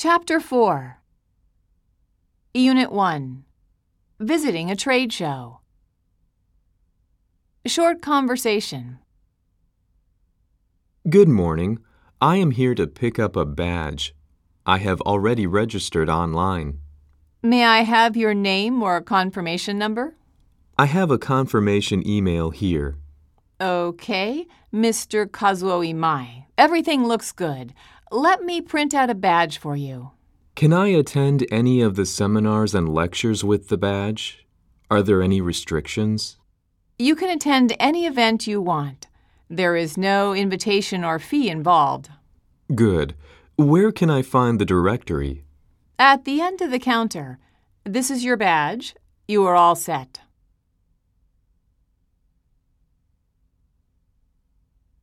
Chapter 4 Unit 1 Visiting a Trade Show. Short Conversation. Good morning. I am here to pick up a badge. I have already registered online. May I have your name or confirmation number? I have a confirmation email here. Okay, Mr. Kazuo Imai. Everything looks good. Let me print out a badge for you. Can I attend any of the seminars and lectures with the badge? Are there any restrictions? You can attend any event you want. There is no invitation or fee involved. Good. Where can I find the directory? At the end of the counter. This is your badge. You are all set.